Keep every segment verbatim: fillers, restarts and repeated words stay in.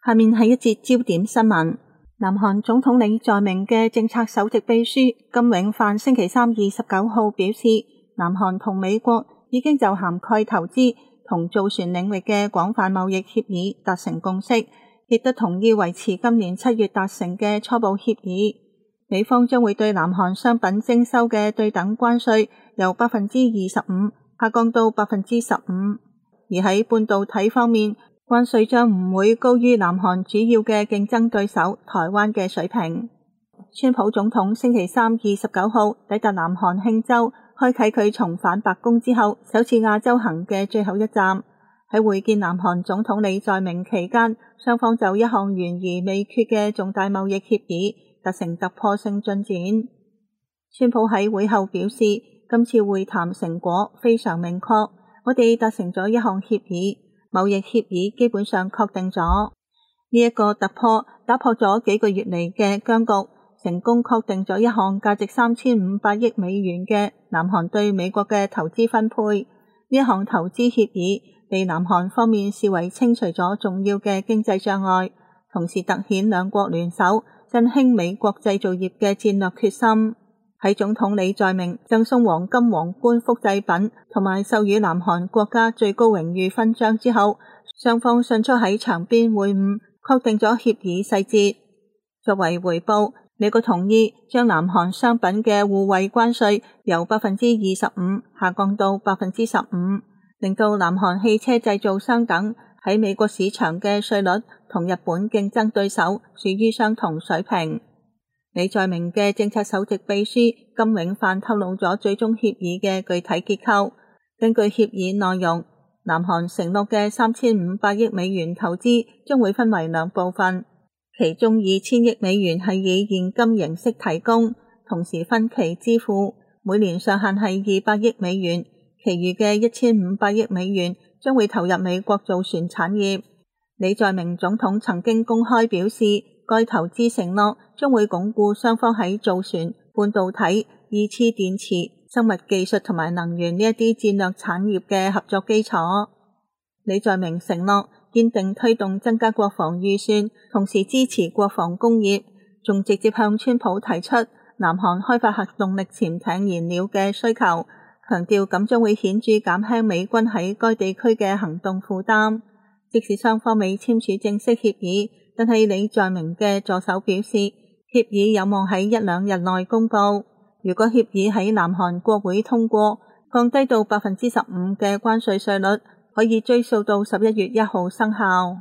下面係一節焦點新聞。南韓總統李在明嘅政策首席秘書金永範星期三二十九號表示，南韓同美國已經就涵蓋投資同造船領域嘅廣泛貿易協議達成共識，亦都同意維持今年七月達成嘅初步協議。美方將會對南韓商品徵收嘅對等關稅由百分之二十五下降到百分之十五，而喺半導體方面，關稅將唔會高於南韓主要嘅競爭對手台灣嘅水平。川普總統星期三二十九號抵達南韓慶州，開啟佢重返白宮之後首次亞洲行嘅最後一站。喺會見南韓總統李在明期間，雙方就一項懸而未決嘅重大貿易協議達成突破性進展。川普喺會後表示，今次會談成果非常明確，我哋達成咗一項協議。貿易協議基本上確定咗，呢一個突破打破咗幾個月嚟嘅僵局，成功確定咗一項價值三千五百億美元嘅南韓對美國嘅投資分配。呢一項投資協議被南韓方面視為清除咗重要嘅經濟障礙，同時凸顯兩國聯手振興美國製造業嘅戰略決心。喺總統李在明贈送黃金皇冠複製品同埋授予南韓國家最高榮譽勳章之後，雙方迅速喺場邊會晤，確定咗協議細節。作為回報，美國同意將南韓商品嘅互惠關稅由百分之二十五下降到百分之十五，令到南韓汽車製造商等喺美國市場嘅稅率同日本競爭對手處於相同水平。李在明嘅政策首席秘書金永範透露咗最終協議嘅具體結構。根據協議內容，南韓承諾嘅三千五百億美元投資將會分為兩部分，其中二千億美元係以現金形式提供，同時分期支付，每年上限係二百億美元，其餘嘅一千五百億美元將會投入美國造船產業。李在明總統曾經公開表示，該投資承諾將會鞏固雙方喺造船、半導體、二次電池、生物技術同埋能源呢一啲戰略產業嘅合作基礎。李在明承諾堅定推動增加國防預算，同時支持國防工業，仲直接向川普提出南韓開發核動力潛艇燃料嘅需求，強調咁將會顯著減輕美軍喺該地區嘅行動負擔。即使雙方未簽署正式協議，但係李在明嘅助手表示，協議有望喺一兩日內公布。如果協議喺南韓國會通過，降低到百分之十五嘅關稅稅率，可以追溯到十一月一號生效。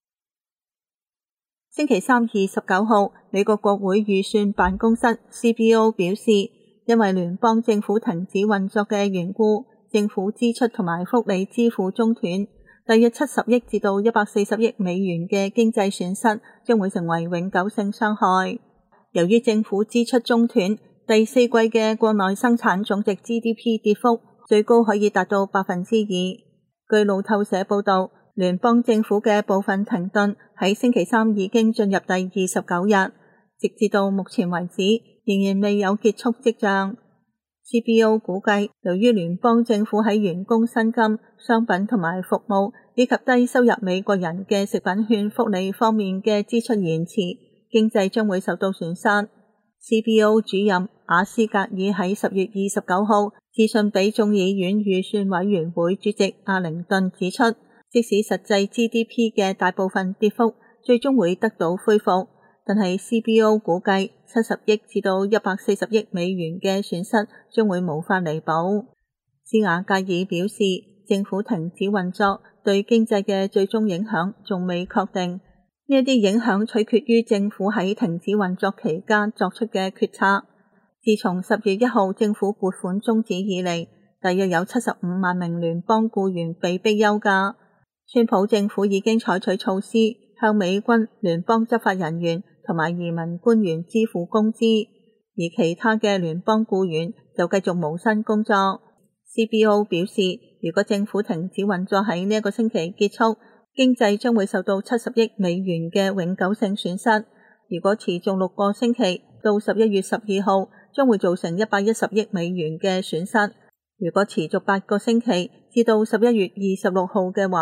星期三二十九號，美國國會預算辦公室 C B O 表示，因為聯邦政府停止運作嘅緣故，政府支出同埋福利支付中斷。大約七十億至到一百四十億美元嘅經濟損失將會成為永久性傷害。由於政府支出中斷，第四季嘅國內生產總值 G D P 跌幅最高可以達到百分之二。據路透社報道，聯邦政府嘅部分停頓喺星期三已經進入第二十九日，直至到目前為止仍然未有結束跡象。C B O 估計，由於聯邦政府喺員工薪金、商品同埋服務以及低收入美國人嘅食品券福利方面嘅支出延遲，經濟將會受到損失。C B O 主任雅斯格爾喺十月二十九號致信俾眾議院預算委員會主席阿靈頓指出，即使實際 G D P 嘅大部分跌幅最終會得到恢復，但係 C B O 估計七十億至到一百四十億美元嘅損失將會無法彌補。斯瓦格爾表示，政府停止運作對經濟嘅最終影響仲未確定，呢一啲影響取決於政府喺停止運作期間作出嘅決策。自從十月一號政府撥款終止以嚟，大約有七十五萬名聯邦僱員被逼休假。川普政府已經採取措施向美軍、聯邦執法人員同埋移民官員支付工資，而其他嘅聯邦僱員就繼續無薪工作。C B O 表示，如果政府停止運作喺呢一個星期結束，經濟將會受到七十億美元嘅永久性損失。如果持續六個星期，到十一月十二號，將會造成一百一十億美元嘅損失。如果持續八個星期，至到十一月二十六號嘅話，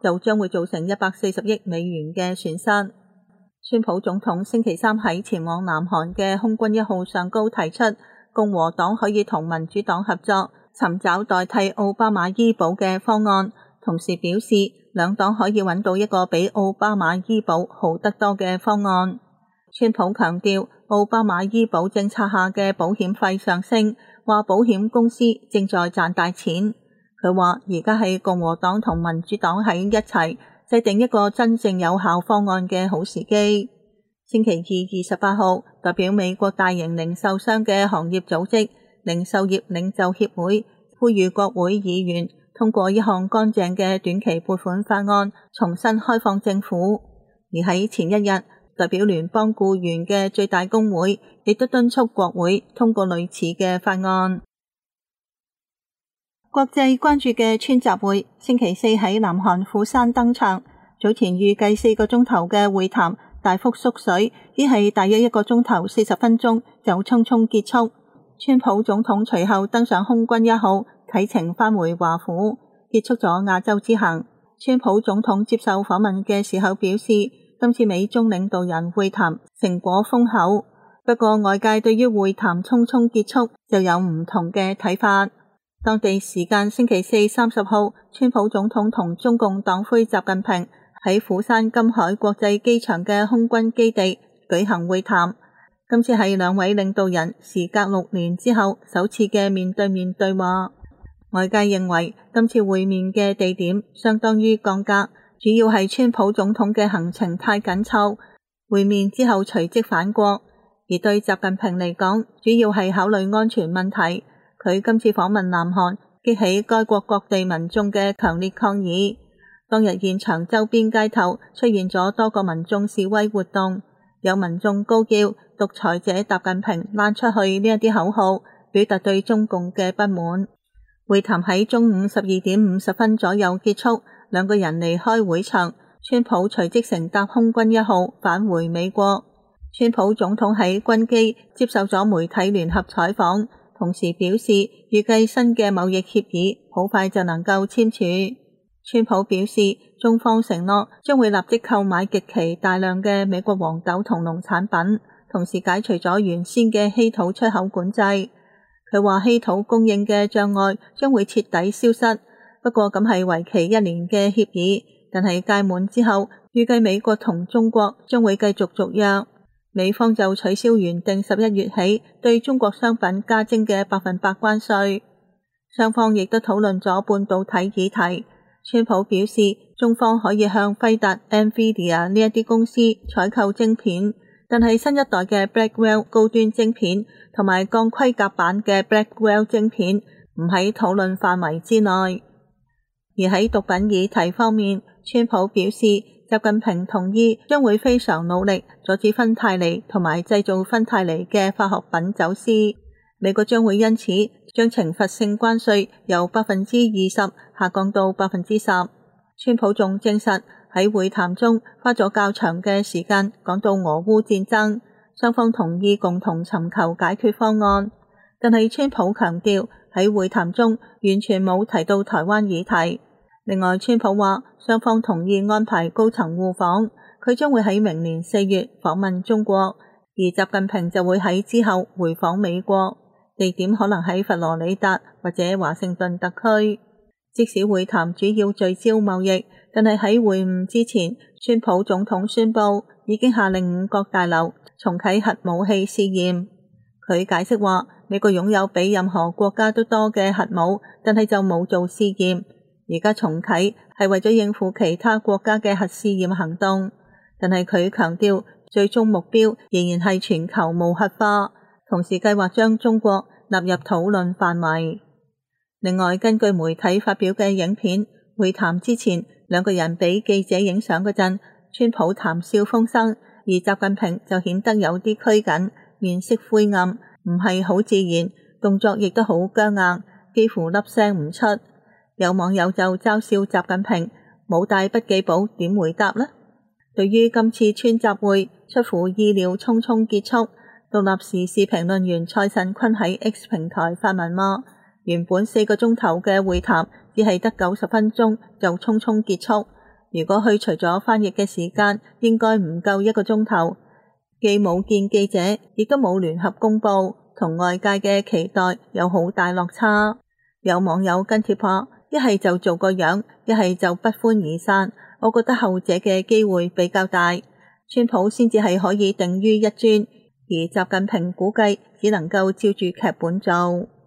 就將會造成一百四十億美元嘅損失。川普總統星期三喺前往南韓嘅空軍一號上高提出，共和黨可以同民主黨合作，尋找代替奧巴馬醫保嘅方案，同時表示兩黨可以揾到一個比奧巴馬醫保好得多嘅方案。川普強調，奧巴馬醫保政策下嘅保險費上升，話保險公司正在賺大錢。佢話而家係共和黨同民主黨喺一齊制定一個真正有效方案嘅好時機。星期二二十八號，代表美國大型零售商嘅行業組織零售業領袖協會呼籲國會議員通過一項乾淨嘅短期撥款法案，重新開放政府。而喺前一日，代表聯邦僱員嘅最大工會亦都敦促國會通過類似嘅法案。國際關注嘅川習會星期四喺南韓釜山登場，早前預計四個鐘頭嘅會談大幅縮水，只係大約一個鐘頭四十分鐘就匆匆結束。川普總統隨後登上空軍一號啟程返回華府，結束咗亞洲之行。川普總統接受訪問嘅時候表示，今次美中領導人會談成果豐厚，不過外界對於會談匆匆結束就有唔同嘅睇法。當地時間星期四三十號，川普總統同中共黨魁習近平喺釜山金海國際機場嘅空軍基地舉行會談。今次係兩位領導人時隔六年之後首次嘅面對面對話。外界認為今次會面嘅地點相當於降格，主要係川普總統嘅行程太緊湊，會面之後隨即返國。而對習近平嚟講，主要係考慮安全問題。佢今次訪問南韓，激起該國各地民眾嘅強烈抗議。當日現場周邊街頭出現咗多個民眾示威活動，有民眾高叫獨裁者習近平攋出去呢一啲口號，表達對中共嘅不滿。會談喺中午十二點五十分左右結束，兩個人離開會場，川普隨即乘搭空軍一號返回美國。川普總統喺軍機接受咗媒體聯合採訪，同時表示預計新嘅貿易協議好快就能夠簽署。川普表示，中方承諾將會立即購買極其大量嘅美國黃豆同農產品，同時解除咗原先嘅稀土出口管制。佢話稀土供應嘅障礙將會徹底消失，不過咁係為期一年嘅協議，但係屆滿之後，預計美國同中國將會繼續續約。美方就取消原定十一月起對中國商品加徵嘅百分百關稅。雙方亦都討論咗半導體議題。川普表示，中方可以向輝達、NVIDIA 呢一啲公司採購晶片，但係新一代嘅 Blackwell 高端晶片同埋鋼盔甲版嘅 Blackwell 晶片唔喺討論範圍之內。而喺毒品議題方面，川普表示，習近平同意將會非常努力阻止芬太尼同埋製造芬太尼嘅化學品走私。美國將會因此將懲罰性關稅由百分之二十下降到百分之十。川普仲證實喺會談中花咗較長嘅時間講到俄烏戰爭，雙方同意共同尋求解決方案。但係川普強調喺會談中完全冇提到台灣議題。另外，川普話雙方同意安排高層互訪，佢將會喺明年四月訪問中國，而習近平就會喺之後回訪美國，地點可能喺佛羅里達或者華盛頓特區。即使會談主要聚焦貿易，但係喺會晤之前，川普總統宣布已經下令五角大樓重啟核武器試驗。佢解釋話，美國擁有比任何國家都多嘅核武，但係就冇做試驗。而家重啟係為咗應付其他國家嘅核試驗行動，但係佢強調最終目標仍然係全球無核化，同時計劃將中國納入討論範圍。另外，根據媒體發表嘅影片，會談之前兩個人俾記者影相嗰陣，川普談笑風生，而習近平就顯得有啲拘謹，面色灰暗，唔係好自然，動作亦都好僵硬，幾乎粒聲唔出。有網友就嘲笑習近平冇帶筆記簿，點回答呢？對於今次川習會出乎意料匆匆結束，獨立時事評論員蔡慎坤喺 X 平台發文話，原本四個鐘頭嘅會談只係得九十分鐘就匆匆結束， 如果去除咗翻譯嘅時間，應該唔夠一個鐘頭，既冇見記者，亦都冇聯合公佈，同外界嘅期待有好大落差。有網友跟帖話，一係就做個樣，一係就不歡而散。我覺得後者嘅機會比較大，川普先至係可以定於一尊，而習近平估計只能夠照住劇本做。